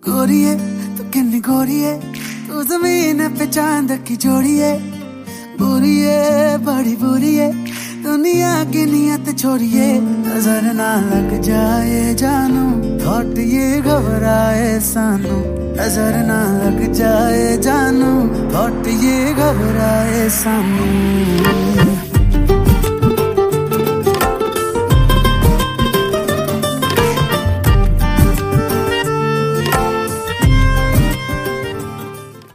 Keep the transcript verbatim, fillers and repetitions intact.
गोरिए तू किन्नी गोरिए, तू जमीन पे चांद की जोड़िए। बुरिए बड़ी बुरिए, दुनिया की नियत छोड़िए। नजर ना लग जाए जानू, थॉट ये घबराए सानू। नजर ना लग जाए जानू, थॉट ये घबराए सानू।